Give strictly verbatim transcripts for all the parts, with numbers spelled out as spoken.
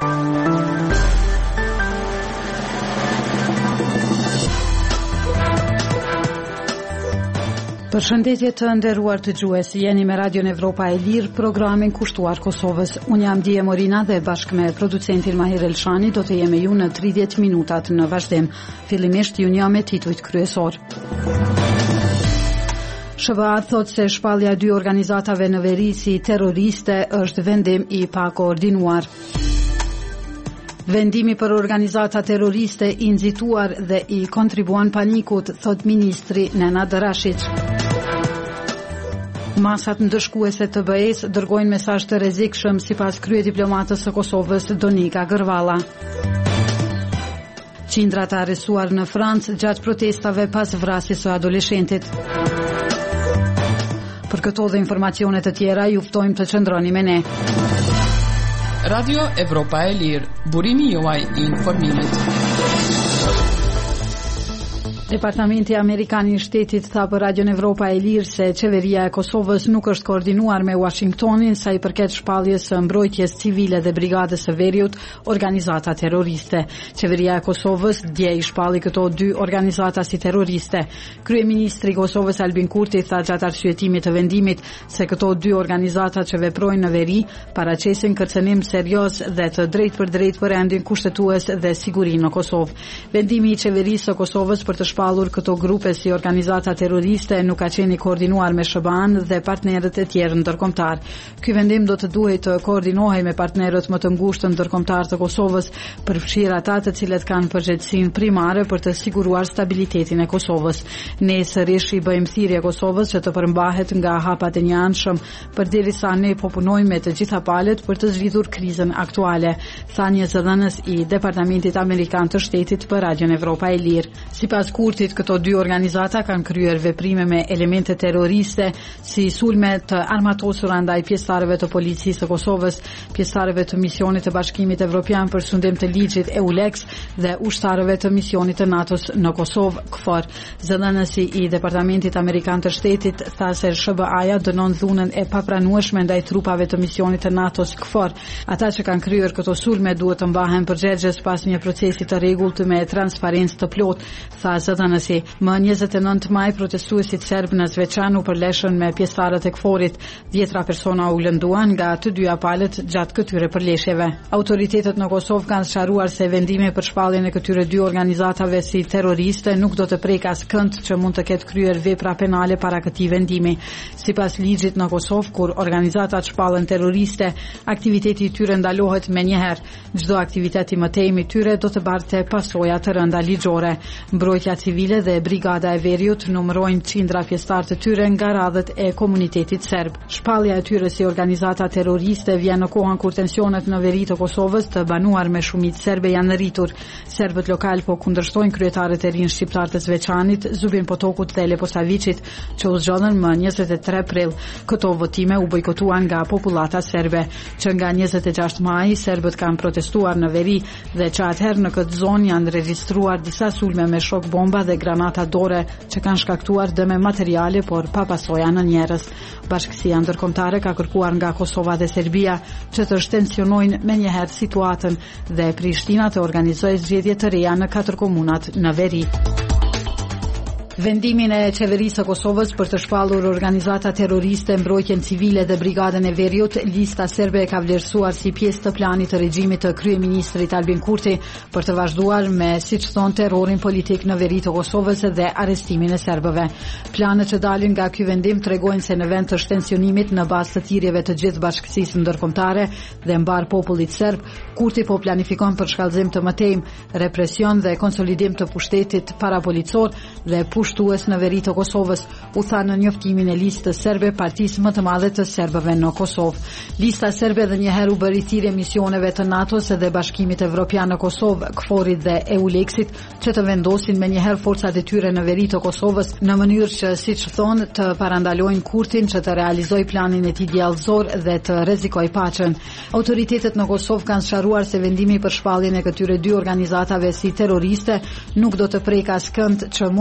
Përshëndetje të nderuar të dëgjues, jeni me Radion Evropa e Lirë, programin kushtuar Kosovës. Unë jam Dije Morina dhe bashkë me producentin Mahir Elshani do të jemi ju në tridhjetë minutat në vazhdim. Fillimisht ju një me titujt kryesor. S B A thot se shpallja e dy organizatave në veri si terroriste është vendim i pakoordinuar. Vendimi për organizata terroriste i nxituar dhe i kontribuan panikut, thot ministri Nenad Rashić. Masat ndëshkuese të B E-s dërgojnë mesazh të rrezikshëm sipas kryediplomatës së Kosovës Donika Gërvalla. Qindrat arrestuar në Francë gjatë protestave pas vrasjes së adoleshentit. Për këto dhe informacione të tjera ju ftojmë të qëndroni me ne. Radio Evropa e Lirë, burimi juaj i informimit. Departamenti Amerikan i Shtetit tha për Radion Evropa e Lirë se qeveria e Kosovës nuk është koordinuar me Washingtonin sa i përket shpalljes së mbrojtjes civile dhe brigadës së veriut, organizata terroriste. Qeveria e Kosovës dje i shpalli këto dy organizata si terroriste. Kryeministri i Kosovës Albin Kurti tha gjatë arsyetimit të vendimit se këto dy organizata që veprojnë në veri paraqesin kërcënim serioz dhe të drejtë për drejtë për rendin kushtetues dhe sigurinë në Kosovë. Vendimi i qeverisë së Kosovës për të shpallur këto grupe si organizata terroriste nuk ka qenë i koordinuar me S B A-n dhe partnerët e tjerë ndërkombëtar. Ky vendim do të duhej të koordinohej me partnerët më të ngushtë ndërkombëtar të Kosovës, përfshirë ata të cilët kanë përgjegjësinë primare për të siguruar stabilitetin e Kosovës. Ne sërish i bëjmë thirrje Kosovës që të përmbahet nga hapat e njëanshëm, përderisa ne po punojmë me të gjitha palët për të zgjidhur krizën aktuale, tha një zëdhënës i Departamentit Amerikan të Shtetit për Radion Evropa e Lirë. Sipas Kurtit, këto dy organizata kanë kryer veprime me elemente terroriste si sulme të armatosura ndaj pjesëtarëve të policisë së Kosovës, pjesëtarëve të misionit të Bashkimit Evropian për sundim të ligjit EULEX dhe ushtarëve të misionit të NATO-s në Kosovë, K F O R. Zëdhënësi i Departamentit Amerikan të Shtetit tha se S B A-ja dënon dhunën e papranueshme ndaj trupave të misionit të NATO-s, K F O R. Ata që kanë kryer këto sulme duhet të mbahen përgjegjës pas një procesi të rregullt me transparencë të plotë, tha zëdhënësi. Më njëzet e nëntë maj protestuesit serb në Zveçan u përleshën me pjesëtarët e K F O R-it. Dhjetra persona u lënduan nga të dyja palët gjatë këtyre përleshjeve. Autoritetet në Kosovë kanë sqaruar se vendimi për shpalljen e këtyre dy organizatave si terroriste nuk do të prek askënd që mund të ketë kryer vepra penale para këtij vendimi. Sipas ligjit në Kosovë, kur organizatat shpallen terroriste, aktiviteti i tyre ndalohet menjëherë. Çdo aktivitet i mëtejmë i tyre do të barte pasoja të rënda ligjore. Mbrojtja civile dhe brigada e veriut numërojnë qindra pjesëtar të tyre nga radhët e komunitetit serb. Shpallja e tyre si organizata terroriste vjen në kohën kur tensionet në veri të Kosovës të banuar me shumicë serbe janë rritur. Serbët lokal po kundërshtojnë kryetarët e rinj shqiptar të Zveçanit, Zubin Potokut dhe Leposavicit, që u zgjodhen më njëzet e tre prill. Këto votime u bojkotuan nga popullata serbe. Që nga njëzet e gjashtë maj, serbët kanë protestuar në veri dhe që atëherë në këtë zonë janë regjistruar disa sulme me shok bomba dhe granata dore që kanë shkaktuar dëme materiale por pa pasoja në njerëz. Bashkësia ndërkombëtare ka kërkuar nga Kosova dhe Serbia që të shtensionojnë menjëherë situatën dhe Prishtina të organizojë zgjedhje të reja në katër komunat në veri. Vendimin e qeverisë së Kosovës për të shpallur organizata terroriste, mbrojtjen civile dhe brigadën e veriut, lista serbe e ka vlerësuar si pjesë të planit të regjimit të kryeministrit Albin Kurti për të vazhduar me, siç thon, terrorin politik në veri të Kosovës dhe arrestimin e serbëve. Planet që dalin nga ky vendim tregojnë se në vend të shtensionimit në bazë të thirrjeve të gjithë bashkësisë ndërkombëtare dhe mbar popullit serb, Kurti po planifikon për shkallëzim të mëtejmë, represion dhe konsolidim të pushtetit parapolicor dhe pushtues në veri të Kosovës, u tha në njoftimin e listës serbe partisë më të madhe të serbëve në Kosovë. Lista serbe dhe njëherë u bëri thirrje misioneve të NATO-s dhe Bashkimit Evropian në Kosovë, K F O R-it dhe EULEX-it që të vendosin me njëherë forcat e tyre në veri të Kosovës në mënyrë që, siç thonë, të parandalojnë Kurtin që të realizojë planin e tij djallëzor dhe të rrezikojë paqen. Autoritetet në Kosovë kanë sqaruar se vendimi për shpalljen e këtyre dy organizatave si terroriste nuk do të prek askënd që mund të kenë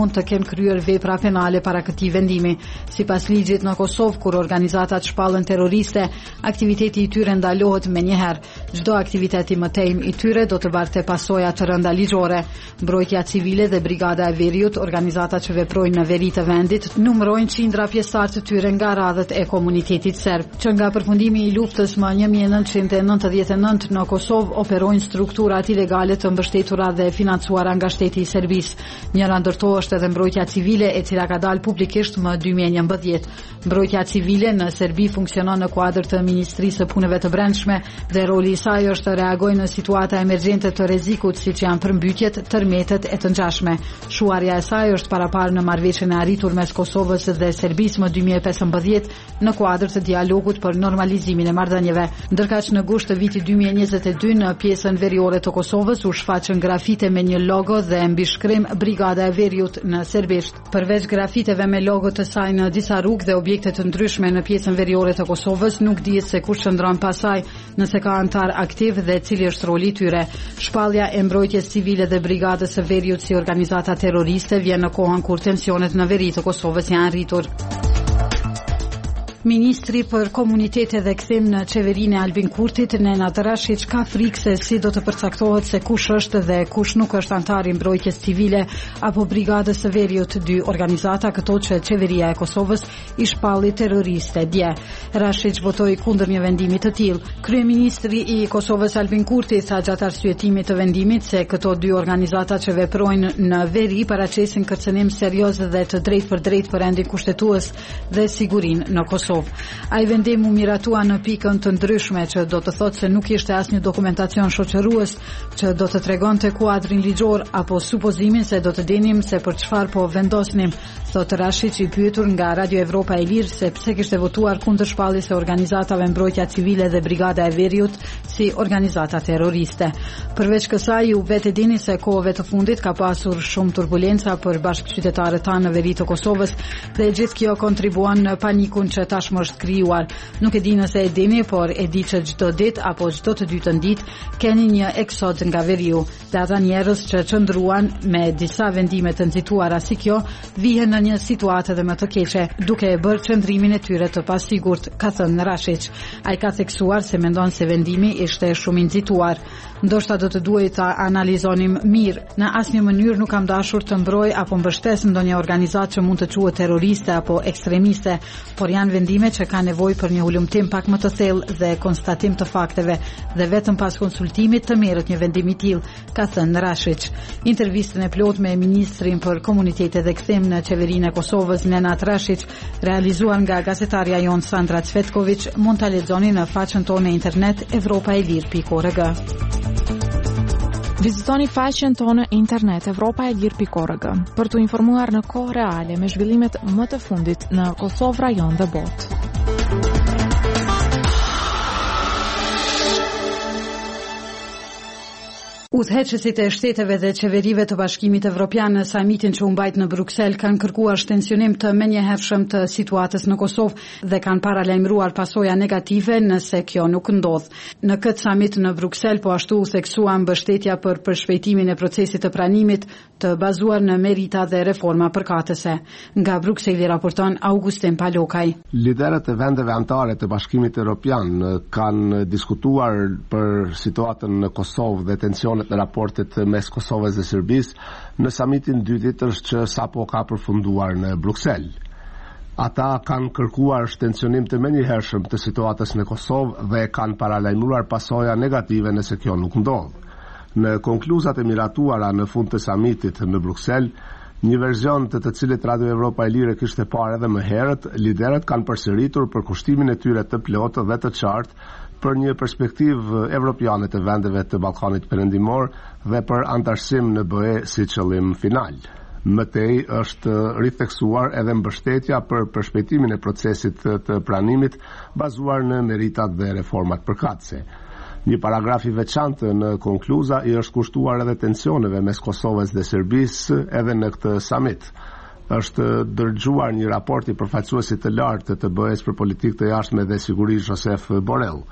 kryer vepra penale para këtij vendimi. Sipas ligjit në Kosovë, kur organizatat shpallën terroriste, aktiviteti i tyre ndalohet menjëherë. Çdo aktiviteti më tej i tyre do të barte pasoja të rënda ligjore. Mbrojtja civile dhe Brigada e Veriut, organizatat që veprojnë në veri të vendit, numërojnë qindra pjesëtar të tyre nga radhët e komunitetit serb. Që nga përfundimi i luftës më një mijë e nëntëqind e nëntëdhjetë e nëntë në Kosovë operojnë strukturat ilegale të mbështetura dhe financuara nga shteti i Serbisë. Njëra ndër to është edhe mbrojtja civile, e cila ka dalë publikisht më dy mijë e njëmbëdhjetë. Mbrojtja civile në Serbi funksionon në kuadër të Ministrisë së Punëve të Brendshme dhe roli i saj është të reagojë në situata emergjente të rrezikut, siç janë përmbytjet, tërmetet e të ngjashme. Shuarja e saj është paraparë në marrëveshjen e arritur mes Kosovës dhe Serbisë më dy mijë e pesëmbëdhjetë në kuadër të dialogut për normalizimin e marrëdhënieve. Ndërkaq në gusht të vitit dy mijë e njëzet e dy në pjesën veriore të Kosovës u shfaqën grafite me një logo dhe mbishkrim Brigada e Veriut në serbisht. Përveç grafiteve me logo të saj në disa rrugë dhe objekte të ndryshme në pjesën veriore të Kosovës, nuk dihet se kush qëndron pas saj, nëse ka antar aktiv dhe cili është roli i tyre. Shpallja e mbrojtjes civile dhe Brigadës së Veriut si organizata terroriste vjen në kohën kur tensionet në veri të Kosovës janë rritur. Ministri për komunitete dhe kthim në qeverinë e Albin Kurtit, Nenad Rashić, ka frikë se si do të përcaktohet se kush është dhe kush nuk është antar i mbrojtjes civile apo Brigadës së Veriut, dy organizata këto që qeveria e Kosovës i shpalli terroriste dje. Rashić votoi kundër një vendimi të tillë. Kryeministri i Kosovës Albin Kurti tha gjatë arsyetimit të vendimit se këto dy organizata që veprojnë në veri paraqesin kërcënim serioz dhe të drejtë për drejtë për rendin kushtetues dhe sigurinë në Kosovë. Ai vendim u miratua në pikën të ndryshme, që do të thotë se nuk ishte asnjë dokumentacion shoqërues që do të tregonte kuadrin ligjor apo supozimin se do të dinim se për çfarë po vendosnim, thotë Rashić, i pyetur nga Radio Evropa e Lirë se pse kishte votuar kundër shpalljes së organizatave Mbrojtja Civile dhe Brigada e Veriut si organizata terroriste. Përveç kësaj, u vetë dini se kohëve të fundit ka pasur shumë turbulenca për bashkëqytetarët tanë në veri të Kosovës dhe gjithë kjo kontribuan në panikun që tashmë është krijuar. Nuk e di nëse e dini, por e di që çdo ditë apo çdo të dytën ditë keni një eksod nga veriu. Dhe ata njerëz që qëndruan me disa vendime të nxituara si kjo vihen në një situatë edhe më të keqe, duke e bërë qëndrimin e tyre të pasigurt, ka thënë Rashić. Ai ka theksuar se mendon se vendimi ishte shumë i nxituar. Ndoshta do të duhej ta analizonim mirë. Në asnjë mënyrë nuk kam dashur të mbroj apo mbështes ndonjë organizatë që mund të quhet terroriste apo ekstremiste, por janë vendime që kanë nevojë për një hulumtim pak më të thellë dhe konstatim të fakteve, dhe vetëm pas konsultimit të merret një vendim i tillë, ka thënë Rashić. Intervistën e plotë me ministrin për komunitete dhe kthim në qeverinë e Kosovës, Nenad Rashić, realizuar nga gazetarja jon Sandra Cvetković, mund ta lexoni në faqen tonë në internet evropaelir pikë org. Vizitoni faqen tonë internet evropaelir pikë org për të informuar në kohë reale me zhvillimet më të fundit në Kosovë, rajon dhe botë. Udhëheqësit e shteteve dhe qeverive të Bashkimit Evropian në samitin që u mbajt në Bruksel kanë kërkuar shtensionim të menjëhershëm të situatës në Kosovë dhe kanë paralajmëruar pasoja negative nëse kjo nuk ndodh. Në këtë samit në Bruksel po ashtu u theksua mbështetja për përshpejtimin e procesit të pranimit të bazuar në merita dhe reforma përkatëse. Nga Brukseli raporton Augustin Palokaj. Liderët e vendeve anëtare të Bashkimit Evropian kanë diskutuar për situatën në Kosovë dhe tensionet në raportet mes Kosovës dhe Serbisë në samitin dy ditësh që sapo ka përfunduar në Bruksel. Ata kanë kërkuar shtensionim të menjëhershëm të situatës në Kosovë dhe kanë paralajmëruar pasoja negative nëse kjo nuk ndodh. Në konkluzat e miratuara në fund të samitit në Bruksel, një verzion të të cilit Radio Evropa e Lirë kishte parë edhe më herët, liderët kanë përsëritur për kushtimin e tyre të plotë dhe të qartë për një perspektivë evropiane të vendeve të Ballkanit Perëndimor dhe për antarësim në B E si qëllim final. Mëtej është ritheksuar edhe mbështetja për përshpejtimin e procesit të pranimit bazuar në meritat dhe reformat përkatëse. Një paragraf i veçantë në konkluza i është kushtuar edhe tensioneve mes Kosovës dhe Serbisë edhe në këtë samit. Është dërgjuar një raport i përfaqësuesit të lartë të B E-s për politikë të jashtme dhe siguri Josep Borrell.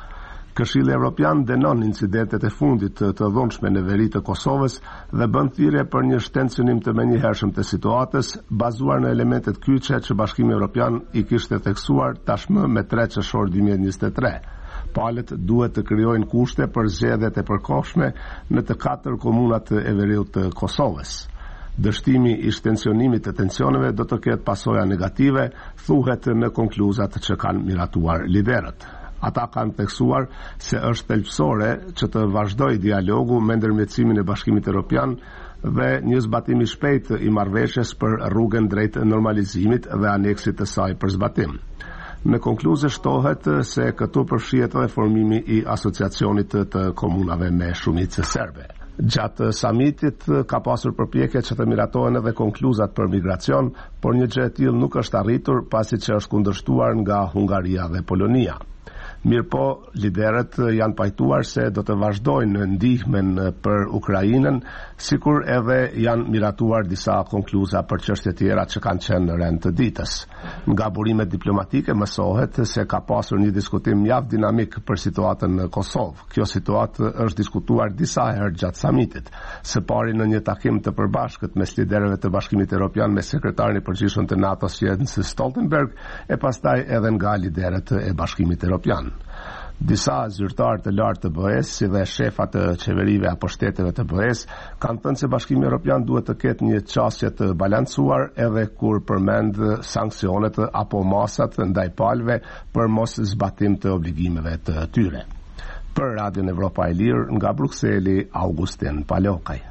Këshilli Evropian dënon incidentet e fundit të të dhunshme në veri të Kosovës dhe bën thirrje për një shtensionim të menjëhershëm të situatës, bazuar në elementet kyçe që Bashkimi Evropian i kishte theksuar tashmë me tre qershor dy mijë e njëzet e tre. Palët duhet të krijojnë kushte për zgjedhjet e përkohshme në të katër komunat e veriut të Kosovës. Dështimi i shtensionimit të tensioneve do të ketë pasoja negative, thuhet në konkluzat që kanë miratuar liderët. Ata kanë theksuar se është thelbësore që të vazhdojë dialogu me ndërmjetësimin e Bashkimit Evropian dhe një zbatim i shpejtë i marrëveshjes për rrugën drejt normalizimit dhe aneksit të saj për zbatim. Në konkluzë shtohet se këtu përfshihet edhe formimi i asociacionit të komunave me shumicë serbe. Gjatë samitit ka pasur përpjekje që të miratohen edhe konkluzat për migracion, por një gjë e tillë nuk është arritur pasi që është kundërshtuar nga Hungaria dhe Polonia. Mirëpo, liderët janë pajtuar se do të vazhdojnë ndihmën për Ukrainën, sikur edhe janë miratuar disa konkluza për çështje tjera që kanë qenë në rend të ditës. Nga burimet diplomatike mësohet se ka pasur një diskutim mjaft dinamik për situatën në Kosovë. Kjo situatë është diskutuar disa herë gjatë samitit, së pari në një takim të përbashkët mes liderëve të Bashkimit Evropian me sekretarin e përgjithshëm të NATO-s Jens Stoltenberg e pastaj edhe nga liderët e Bashkimit Evropian. Disa zyrtarë të lartë të B E-s, si dhe shefat të qeverive apo shteteve të B E-s, kanë thënë se Bashkimi Evropian duhet të ketë një qasje të balancuar edhe kur përmend sanksionet apo masat ndaj palëve për mos zbatim të obligimeve të tyre. Për Radion Evropa e Lirë, nga Brukseli, Augustin Palokaj.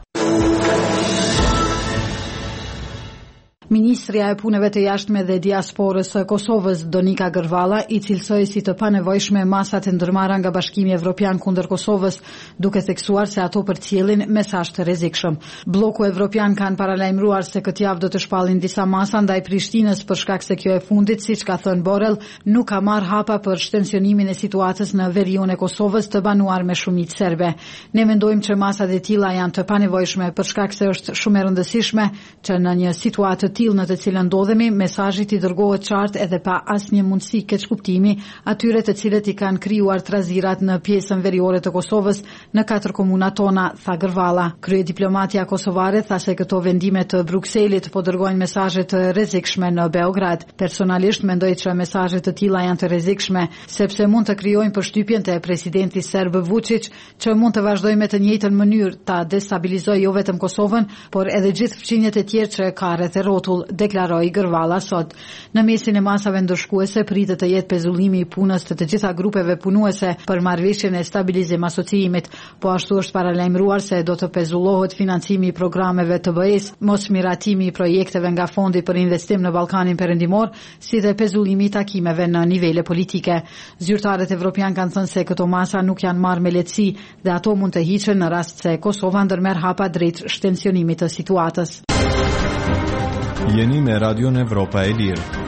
Ministrja e punëve të jashtme dhe diasporës së Kosovës, Donika Gërvalla, i cilësoi si të panevojshme masat e ndërmarra nga Bashkimi Evropian kundër Kosovës, duke theksuar se ato përcjellin mesazh të rrezikshëm. Bloku Evropian kanë paralajmëruar se këtë javë do të shpallin disa masa ndaj Prishtinës për shkak se kjo e fundit, siç ka thënë Borrell, nuk ka marrë hapa për shtensionimin e situatës në veriun e Kosovës të banuar me shumicë serbe. Ne mendojmë që masat e tilla janë të panevojshme për shkak se është shumë e rëndësishme që në një situatë në të cilën ndodhemi, mesazhi i dërgohet qartë edhe pa asnjë mundësi keqkuptimi atyre të cilët i kanë krijuar trazirat në pjesën veriore të Kosovës në katër komunat tona, tha Gërvalla. Kryediplomatia kosovare tha se këto vendime të Brukselit po dërgojnë mesazhe të rrezikshme në Beograd. Personalisht mendoj që mesazhet të tilla janë të rrezikshme, sepse mund të krijojnë përshtypjen te presidenti serb Vučić që mund të vazhdojë me të njëjtën mënyrë ta destabilizojë jo vetëm Kosovën, por edhe gjithë fqinjet e tjerë që ka rreth e rrotull, deklaroi Gërvalla sot. Në mesin e masave ndërshkuese pritet të jetë pezullimi i punës të të gjitha grupeve punuese për marrëveshjen e stabilizim asociimit, po ashtu është paralajmëruar se do të pezullohet financimi i programeve të B E-s, mos miratimi i projekteve nga Fondi për Investim në Ballkanin Perëndimor, si dhe pezullimi i takimeve në nivele politike. Zyrtarët evropian kanë thënë se këto masa nuk janë marrë me lehtësi dhe ato mund të hiqen në rast se Kosova ndërmerr hapa drejt shtensionimit të situatës. Jeni me Radion Evropa e Lirë.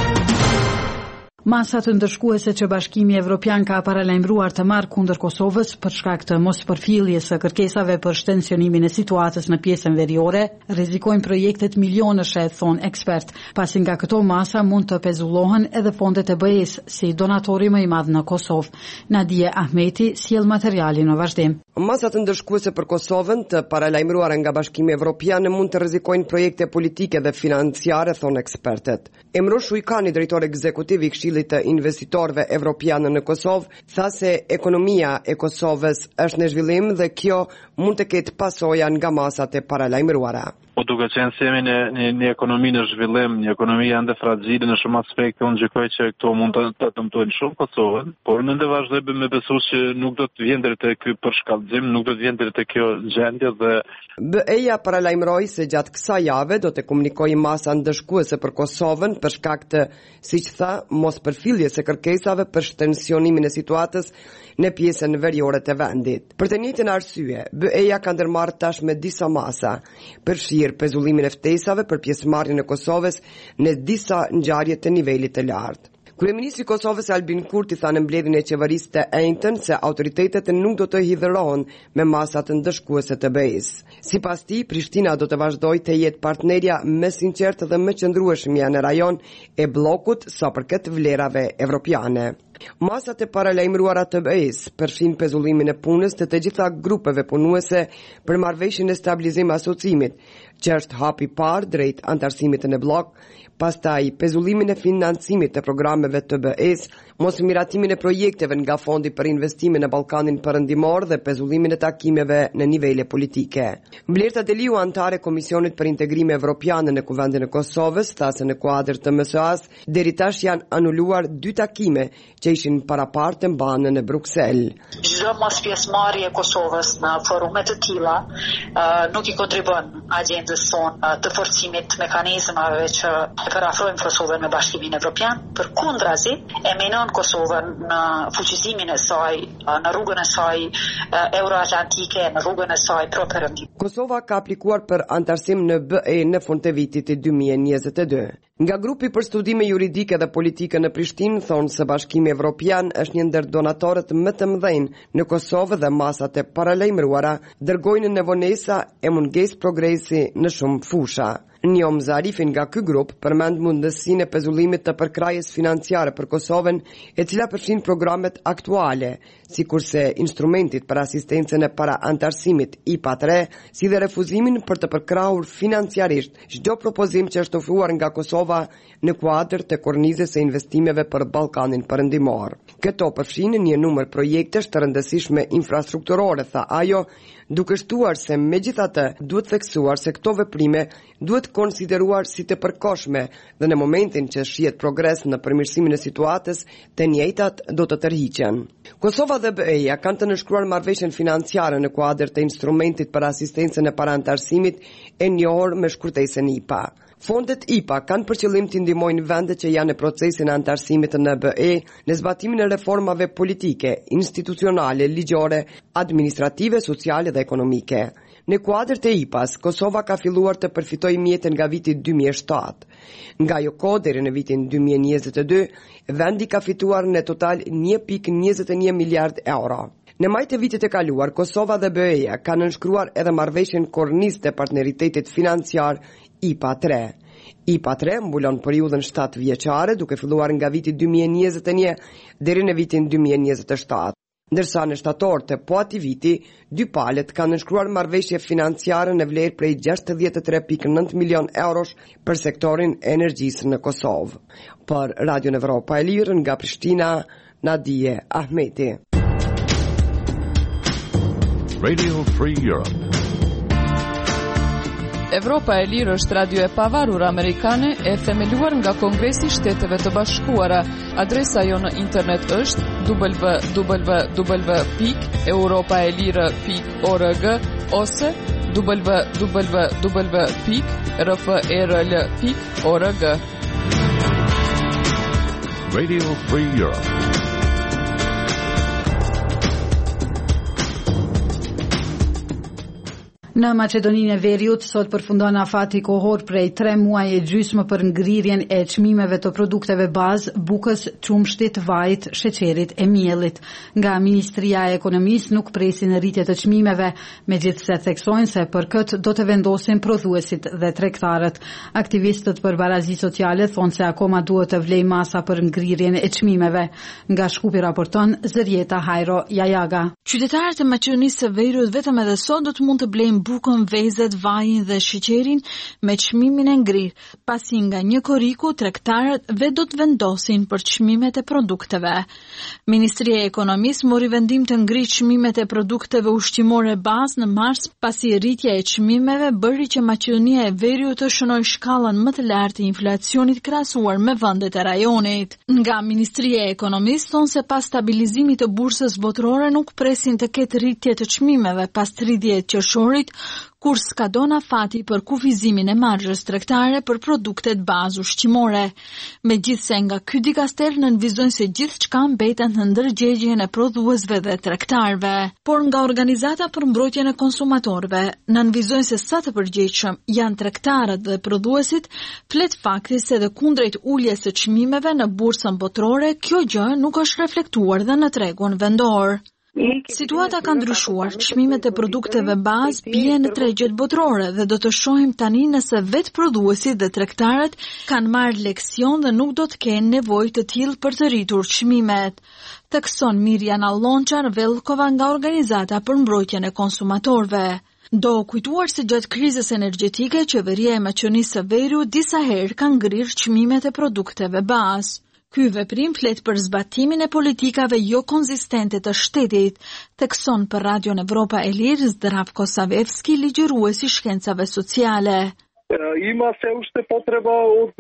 Masat ndërshkuese që Bashkimi Evropian ka paralajmëruar të marrë kundër Kosovës për shkak të mospërfilljes së kërkesave për shtensionimin e situatës në pjesën veriore, rrezikojnë projektet milionëshe, thon ekspert, pasi nga këto masa mund të pezullohen edhe fondet e B E-s si donatori më i madh në Kosovë. Nadije Ahmeti sjell materialin në vazhdim. Masat ndërshkuese për Kosovën të paralajmëruara nga Bashkimi Evropian mund të rrezikojnë projekte politike dhe financiare, thon ekspertet. Emro Shujkani, drejtor ekzekutiv i Këshillit të investitorëve evropianë në Kosovë, tha se ekonomia e Kosovës është në zhvillim dhe kjo mund të ketë pasoja nga masat e paralajmëruara. Po duke qenë se jemi në një, një ekonomi në zhvillim, një ekonomi ende fragile në shumë aspekte, unë gjykoj që këto mund të, të dëmtojnë shumë Kosovën, por në ndë vazhdoj me besu që nuk do të vjen deri te ky përshkallëzim, nuk do të vjen deri te kjo gjendje dhe B E-ja paralajmëroi se gjatë kësaj jave do të komunikojë masa ndëshkuese për Kosovën për shkak të, siç tha, mospërfilljes së kërkesave për shtensionimin e situatës në pjesën veriore të vendit. Për të njëjtën arsye, B E-ja ka ndërmarrë tashmë disa masa përfshirë pezullimin e ftesave për pjesëmarrjen e Kosovës në disa ngjarje të nivelit të lartë. Kryeministri i Kosovës Albin Kurti tha në mbledhjen e qeverisë të enjtën se autoritetet nuk do të hidhërohen me masat ndëshkuese të B E-s. Sipas tij, Prishtina do të vazhdojë të jetë partnerja më e sinqertë dhe më qëndrueshmja në rajon e bllokut sa përket vlerave evropiane. Masat e paralajmëruara të B E-s përfshin pezullimin e punës të të gjitha grupeve punuese për marrëveshjen e stabilizim asociimit, që është hapi i parë drejt antarësimit në blok, pastaj pezullimin e financimit të programeve të B E-s, mos miratimin e projekteve nga Fondi për Investime në Ballkanin Perëndimor dhe pezullimin e takimeve në nivele politike. Vlerëta Deliu, antare e Komisionit për Integrim Evropian në Kuvendin e Kosovës, tha se në kuadër të M S A-s deri tash janë anuluar dy takime që ishin parapartë mbanë në Bruksel. Çdo mos pjesëmarrje e Kosovës në forume të tilla uh, nuk i kontribon agjendës sonë të forcimit mekanizmave që përafrojnë Kosovën me Bashkimin Evropian, përkundrazi e menon Kosovën në fuqizimin e saj, në rrugën e saj euroatlantike, në rrugën e saj pro-perëndim. Kosova ka aplikuar për antarësim në B E në fund të vitit dy mijë e njëzet e dy. Nga grupi për studime juridike dhe politike në Prishtinë thonë se Bashkimi Evropian është një ndër donatorët më të mëdhenj në Kosovë dhe masat e paralajmëruara dërgojnë nevonesa e mungesë progresi në shumë fusha. Njom Zarifin nga ky grup përmend mundësinë e pezullimit të përkrajës financiare për Kosovën, e cila përfshin programet aktuale, sikurse instrumentit për asistencën e para antarësimit I P A tre, si dhe refuzimin për të përkrahur financiarisht çdo propozim që është ofruar nga Kosova në kuadër të kornizës së investimeve për Ballkanin Perëndimor. Këto përfshin një numër projektesh të rëndësishme infrastrukturore, tha ajo, duke shtuar se megjithatë duhet theksuar se këto veprime duhet konsideruar si të përkohshme dhe në momentin që shihet progres në përmirësimin e situatës, të njëjtat do të tërhiqen. Kosova dhe B E-ja kanë të nënshkruar marrëveshjen financiare në kuadër të instrumentit për asistencën e parantarësimit e njohur me shkurtesën I P A. Fondet I P A kanë për qëllim të ndihmojnë vendet që janë në procesin e antarësimit në B E në zbatimin e reformave politike, institucionale, ligjore, administrative, sociale dhe ekonomike. Në kuadër të I P A-s, Kosova ka filluar të përfitojë mjete nga viti dy mijë e shtatë. Nga ajo kohë deri në vitin dy mijë e njëzet e dy, vendi ka fituar në total një pikë njëzet e një miliard euro. Në maj të vitit e kaluar, Kosova dhe B E-ja kanë nënshkruar edhe marrëveshjen kornizë të partneritetit financiar I P A tre. I P A tre mbulon periudhën shtatë vjeçare duke filluar nga viti dy mijë e njëzet e një deri në vitin dy mijë e njëzet e shtatë. Ndërsa në shtator të po ati viti, dy palët kanë nënshkruar marrëveshje financiare në vlerë prej gjashtëdhjetë e tre pikë nëntë milion eurosh për sektorin e energjisë në Kosovë. Për Radio Evropa e Lirë nga Prishtina, Nadije Ahmeti. Radio Free Europe. Evropa e Lirë është radio e pavarur amerikane e themeluar nga Kongresi i Shteteve të Bashkuara. Adresa jo në internet është w w w pikë europaelire pikë org ose w w w pikë r f e r l pikë org. Radio Free Europe. Në Maqedoninë e Veriut, sot përfundon afati kohor prej tre muaj e gjysmë për ngrirjen e çmimeve të produkteve bazë, bukës, qumshtit, vajit, sheqerit e miellit. Nga Ministria e Ekonomisë nuk presin rritje të çmimeve, megjithse theksojnë se për këtë do të vendosin prodhuesit dhe tregtarët. Aktivistët për barazi sociale thonë se akoma duhet të vlej masa për ngrirjen e çmimeve. Nga Shkupi raporton Zërieta Hajro Jajaga. Qytetarët e Maqedonisë së Veriut vetëm edhe sot do të mund të blejnë bukën, vezet, vajin dhe sheqerin me çmimin e ngrirë, pasi nga një koriku tregtarët vetë do të vendosin për çmimet e produkteve. Ministria e Ekonomisë mori vendim të ngrijë çmimet e produkteve ushqimore bazë në mars, pasi rritja e çmimeve bëri që Maqedonia e Veriut të shënojë shkallën më të lartë të inflacionit krahasuar me vendet e rajonit. Nga Ministria e Ekonomisë thonë se pas stabilizimit të bursës botërore nuk presin të ketë rritje të çmimeve pas tridhjetë qershorit, kur skadon afati për kufizimin e marzhës tregtare për produktet bazë ushqimore. Megjithse nga ky dikaster nënvizojnë se gjithçka mbeten në ndërgjegjen e prodhuesve dhe tregtarëve, por nga organizata për mbrojtjen e konsumatorëve nënvizojnë se sa të përgjegjshëm janë tregtarët dhe prodhuesit, flet fakti se edhe kundrejt uljes së çmimeve në bursën botërore, kjo gjë nuk është reflektuar dhe në tregun vendor. Situata ka ndryshuar, çmimet e produkteve bazë bien në tregjet botërore dhe do të shohim tani nëse vetë prodhuesit dhe tregtarët kanë marrë leksion dhe nuk do të kenë nevojë të tillë për të rritur çmimet. Thekson Mirjana Lonçar Velkova nga Organizata për Mbrojtjen e Konsumatorëve. Do kujtuar se gjatë krizës energjetike, qeveria e Maqedonisë së Veriut disa herë ka ngrirë çmimet e produkteve bazë. Ky veprim flet për zbatimin e politikave jo konzistente të shtetit, thekson për Radion Evropa e Lirë Zdravko Savevski, ligjëruesi i shkencave sociale. Ima se ushte potreba od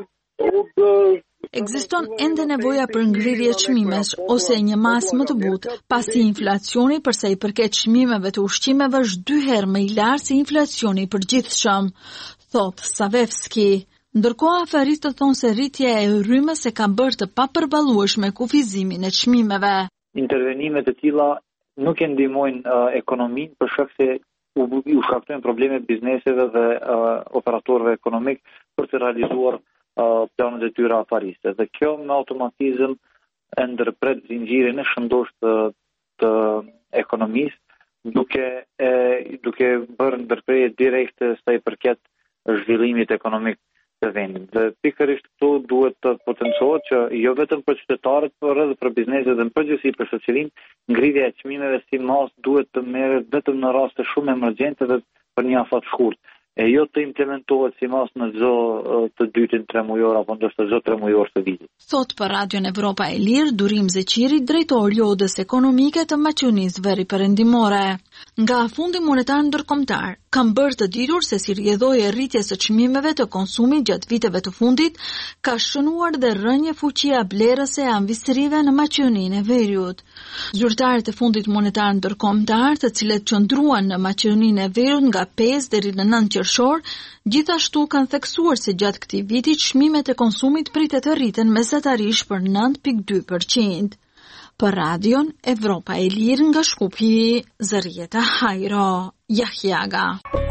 od Ekziston ende nevoja për ngrirje çmimesh ose një mas më të butë, pasi inflacioni për sa i përket çmimeve të ushqimeve është dy herë më i lartë se inflacioni i përgjithshëm, thot Savevski. Ndërkohë aferistët thonë se rritja e rrymës e ka bërë të papërballueshme kufizimin e çmimeve. Intervenimet e tilla nuk e ndihmojnë uh, ekonominë për shkak se u, u shkaktojnë probleme bizneseve dhe uh, operatorëve ekonomik për të realizuar uh, planet e tyre afariste. Dhe kjo me automatizëm e ndërpret zinxhirin e shëndosh të, të ekonomisë, duke e, duke bërë ndërprerje direkte sa i përket zhvillimit ekonomik të vendit. Dhe pikërisht këtu duhet të potencohet që jo vetëm për qytetarët, por edhe për bizneset dhe në përgjithësi për shoqërinë, ngrirja e çmimeve si mas duhet të merret vetëm në raste shumë emergjente dhe për një afat shkurt, e jo të implementohet si mas në çdo të dytin tremujor apo ndoshta çdo tremujor të vitit. Thot për Radion Evropa e Lirë Durim Zeqiri, drejtori i Odës Ekonomike të Maqedonisë Veriperëndimore. Nga Fundi Monetar Ndërkombëtar, kam bërë të ditur se si rrjedhoi e rritjes së çmimeve të konsumit gjatë viteve të fundit, ka shënuar dhe rënje fuqia blerëse e ambisërive në Maqedoninë e Veriut. Zyrtarët e Fundit Monetar Ndërkombëtar, të cilët qëndruan në Maqedoninë e Veriut nga pesë deri në nëntë qershor, gjithashtu kanë theksuar se gjatë këtij viti çmimet e konsumit pritet të rriten mesatarisht për nëntë pikë dy përqind. Për Radion Evropa e Lirë nga Shkupi, Zërieta Hajro, Jahjaga.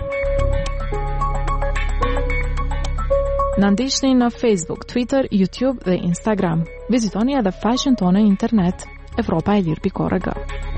Na ndiqni në Facebook, Twitter, YouTube dhe Instagram. Vizitoni edhe faqen tonë në internet evropa e lirë pikë org.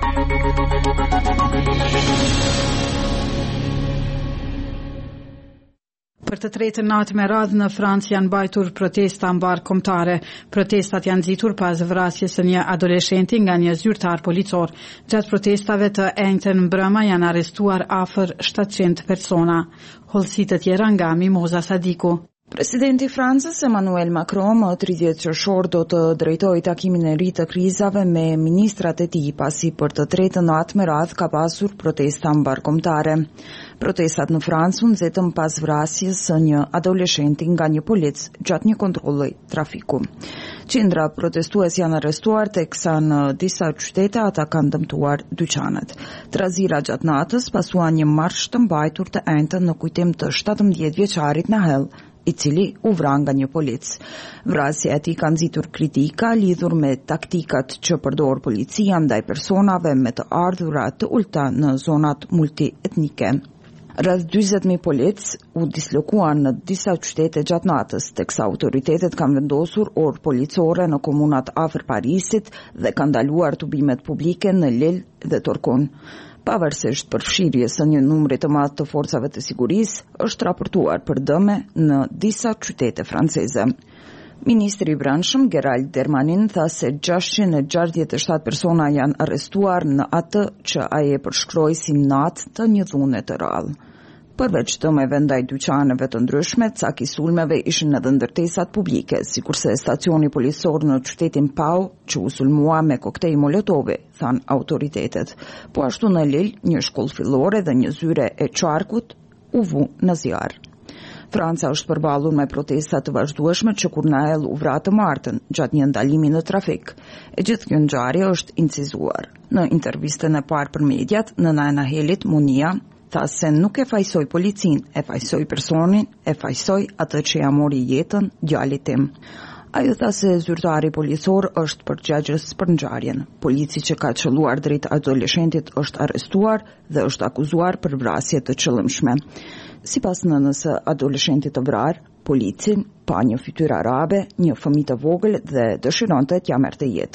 Për të tretën natë me radhë në Francë janë mbajtur protesta mbar kombëtare. Protestat janë nxitur pas vrasjes së një adoleshenti nga një zyrtar policor. Gjatë protestave të enjtën mbrëmë janë arrestuar afër shtatëqind persona. Hollësi të tjera nga Mimoza Sadiku. Presidenti i Francës Emmanuel Macron më tridhjetë qershor do të drejtojë takimin e ri të krizave me ministrat e tij, pasi për të tretën natë me radhë ka pasur protesta mbarkombëtare. Protestat në Francë u nxitën pas vrasjes së një adoleshenti nga një polic gjatë një kontrolli trafiku. Qindra protestues janë arrestuar, teksa në disa qytete ata kanë dëmtuar dyqanet. Trazira gjatë natës pasuan një marsh të mbajtur të enjtën në kujtim të shtatëmbëdhjetë vjeçarit Nahel, i cili u vra nga një polic. Vrasja e tij ka nxitur kritika lidhur me taktikat që përdor policia ndaj personave me të ardhura të ulta në zonat multietnike. Rreth dyzet mijë polic u dislokuan në disa qytete gjatë natës, teksa autoritetet kanë vendosur orë policore në komunat afër Parisit dhe kanë ndaluar tubimet publike në Lille dhe Torkun. Pavarësisht përfshirjes së një numri të madh të forcave të sigurisë, është raportuar për dëme në disa qytete franceze. Ministri i Brendshëm Gerald Darmanin tha se gjashtëqind e gjashtëdhjetë e shtatë persona janë arrestuar në atë që ai e përshkroi si natë të një dhune të rrallë. Përveç dëmeve ndaj dyqaneve të ndryshme, caki sulmeve ishin edhe ndërtesat publike, sikurse stacioni policor në qytetin Pau, që u sulmua me koktej molotove, than autoritetet. Po ashtu në Lille, një shkollë fillore dhe një zyre e qarkut u vu në zjarr. Franca është përballur me protesta të vazhdueshme që kur Nahel u vra të martën gjatë një ndalimi në trafik. E gjithë kjo ngjarje është incizuar. Në intervistën e parë për mediat, nëna e Nahelit, Munia, tha se nuk e fajsoj policin, e fajsoj personin, e fajsoj atë që ja mori jetën djalit tim. Ajo tha se zyrtari policor është përgjegjës për ngjarjen. Polici që ka qelluar drejt adoleshentit është arrestuar dhe është akuzuar për vrasje të qëllimshme. Sipas nënës së adoleshentit të vrarë, policin pa një fytyrë arabe, një fëmijë të vogël dhe dëshironte t'ja merrte jetën.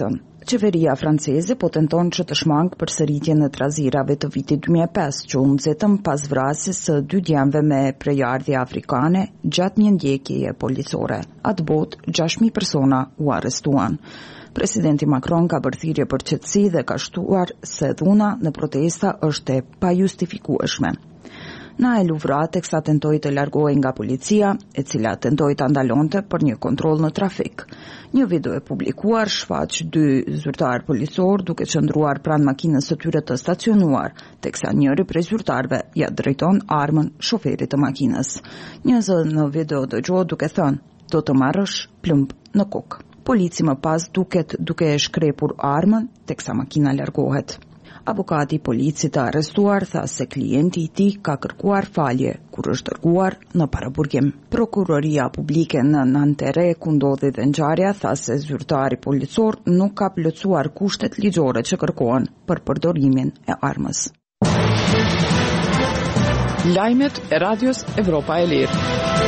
Qeveria franceze po tenton që të shmangë përsëritjen e trazirave të vitit dy mijë e pesë që u nxitën pas vrasjes së dy djemve me prejardhje afrikane gjatë një ndjekjeje policore. Atë botë gjashtë mijë persona u arrestuan. Presidenti Macron ka bërë thirrje për qetësi dhe ka shtuar se dhuna në protesta është e pajustifikueshme. Na e luvra teksa tentoi të largohej nga policia, e cila tentoi ta ndalonte për një kontroll në trafik. Një video e publikuar shfaq dy zyrtar policor duke qëndruar pranë makinës së tyre të stacionuar, teksa njëri prej zyrtarëve ja drejton armën shoferit të makinës. Një zë në video dëgjohet duke thënë: "Do të marrësh plumb në kokë." Polici më pas duket duke e shkrepur armën teksa makina largohet. Avokati i policit të arrestuar tha se klienti i tij ka kërkuar falje kur është dërguar në paraburgim. Prokuroria publike në Nanterre, ku ndodhi dhe ngjarja, tha se zyrtari policor nuk ka plotësuar kushtet ligjore që kërkohen për përdorimin e armës. Lajmet e Radios Evropa e Lirë.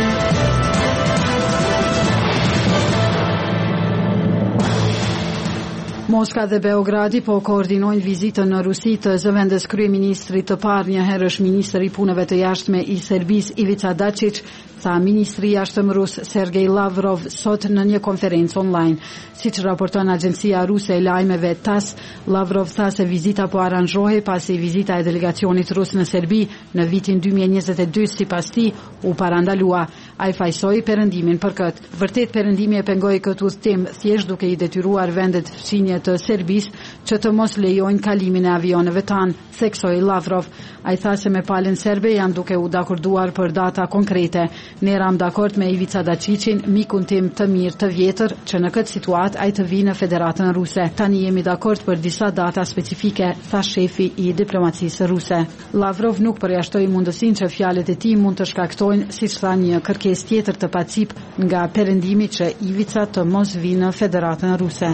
Moska dhe Beogradi po koordinojnë vizitën në Rusi të zëvendës kryeministrit të parë një herësh ministri i punëve të jashtme i Serbisë Ivica Dačić, tha ministri i jashtëm rus Sergej Lavrov sot në një konferencë online. Siç raporton agjencia ruse e lajmeve TASS, Lavrov tha se vizita po aranzhohej pasi vizita e delegacionit rus në Serbi në vitin dy mijë e njëzet e dy sipas tij u parandalua. Ai fajsoi perëndimin për këtë. Vërtet perëndimi e pengoi këtë udhëtim thjesht duke i detyruar vendet fshinje të Serbisë që të mos lejojnë kalimin e avionëve tanë, theksoi Lavrov. Ai tha se me palën serbe janë duke u dakorduar për data konkrete. Ne ram dakord me Ivica Dačićin, mikun tim të mirë të vjetër, që në këtë situatë ai të vinë në Federatën Ruse. Tani jemi dakord për disa data specifike, tha shefi i diplomacisë ruse. Lavrov nuk përjashtoi mundësinë që fjalët e tij mund të shkaktojnë, siç tha, një kërkesë tjetër të pacip nga perëndimi që Ivica të mos vinë në Federatën Ruse.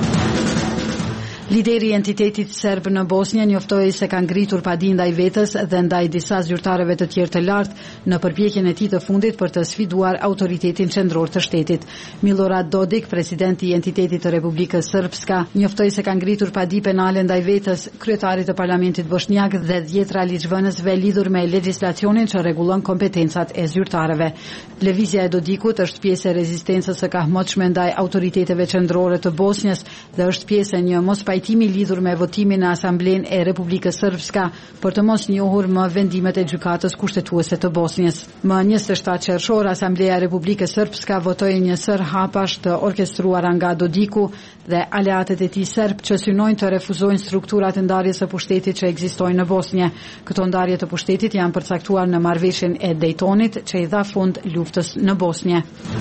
Lideri i entitetit serb në Bosnjë njoftoi se ka ngritur padi ndaj vetes dhe ndaj disa zyrtarëve të tjerë të lartë në përpjekjen e tij të fundit për të sfiduar autoritetin qendror të shtetit. Milorad Dodik, presidenti i entitetit të Republikës Srpska, njoftoi se ka ngritur padi penale ndaj vetes kryetarit të parlamentit bosnjak dhe dhjetra ligjvënësve lidhur me legjislacionin që rregullon kompetencat e zyrtarëve. Lëvizja e Dodikut është pjesë e rezistencës së kahmotshme ndaj autoriteteve qendrore të Bosnjës dhe është pjesë e një mos pajtimi lidhur me votimin në Asamblenë e Republikës Srpska për të mos njohur më vendimet e gjykatës kushtetuese të Bosnjës. Më njëzet e shtatë qershor, Asambleja e Republikës Srpska votoi një sër hapash të orkestruara nga Dodiku dhe aleatët e tij serb që synojnë të refuzojnë strukturat e ndarjes së pushtetit që ekzistojnë në Bosnjë. Këto ndarje të pushtetit janë përcaktuar në marrëveshjen e Daytonit që i dha fund luftës në Bosnjë.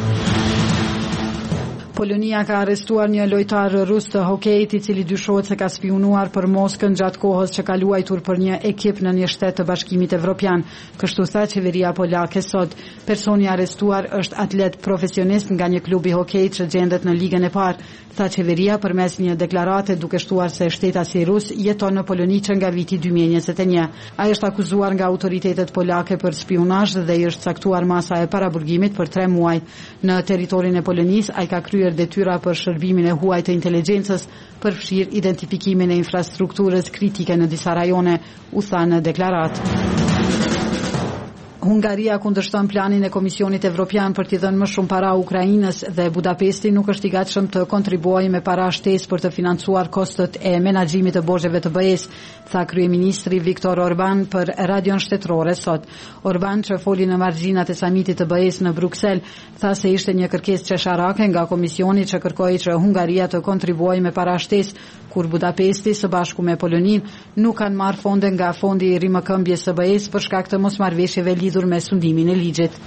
Polonia ka arrestuar një lojtar rus të hokejit i cili dyshohet se ka spionuar për Moskën gjatë kohës që ka luajtur për një ekip në një shtet të Bashkimit Evropian. Kështu tha qeveria polake sot. Personi arrestuar është atlet profesionist nga një klub i hokejit që gjendet në ligën e parë. Tha qeveria përmes një deklarate duke shtuar se shtetasi rus jeton në Poloni që nga viti dy mijë e njëzet e një. Ai është akuzuar nga autoritetet polake për spionazh dhe i është caktuar masa e paraburgimit për tre muaj. Në territorin e Polonisë ai ka kryer detyra për shërbimin e huaj të inteligjencës, përfshir identifikimin e infrastrukturës kritike në disa rajone, u tha në deklaratë. Hungaria kundërshton planin e Komisionit Evropian për t'i dhënë më shumë para Ukrainës dhe Budapesti nuk është i gatshëm të kontribuojë me para shtesë për të financuar kostot e menaxhimit të borxheve të B E-s, tha kryeministri Viktor Orban për radion shtetërore sot. Orban, që foli në margjinat e samitit të B E-s në Bruksel, tha se ishte një kërkesë qesharake nga Komisioni që kërkoi që Hungaria të kontribuojë me para shtesë, kur Budapesti së bashku me Poloninë nuk kanë marrë fonde nga fondi i rimëkëmbjes së B E-s për shkak të mosmarrëveshjeve lidhur me sundimin e ligjit.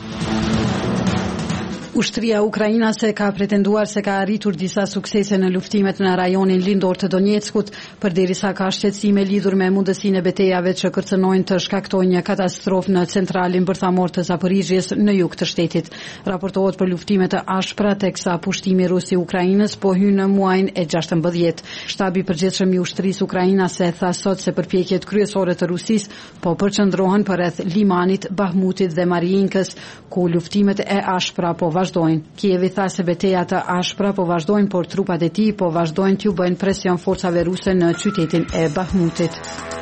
Ushtria ukrainase ka pretenduar se ka arritur disa suksese në luftimet në rajonin lindor të Donetskut, përderisa ka shqetësime lidhur me mundësinë e betejave që kërcënojnë të shkaktojnë një katastrofë në centralin bërthamor të Zaporizhjes në jug të shtetit. Raportohet për luftime të ashpra teksa pushtimi rus i Ukrainës po hyn në muajin e gjashtëmbëdhjetë. Shtabi i përgjithshëm i ushtrisë ukrainase tha sot se përpjekjet kryesore të Rusisë po përqendrohen përreth Limanit, Bahmutit dhe Mariinkës, ku luftimet e ashpra po vazhdojnë. vazhdojnë. Kievi tha se betejat të ashpra po vazhdojnë, por trupat e tij po vazhdojnë t'ju bëjnë presion forcave ruse në qytetin e Bahmutit.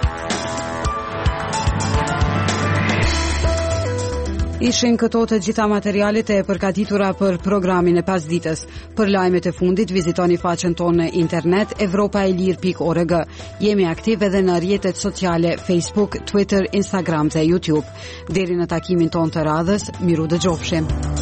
Ishin këto të gjitha materialet e përgatitura për programin e pasditës. Për lajmet e fundit, vizitoni faqen tonë në internet evropaelir pikë org. Jemi aktiv edhe në rrjetet sociale Facebook, Twitter, Instagram dhe YouTube. Deri në takimin tonë të radhës, miru dëgjofshim.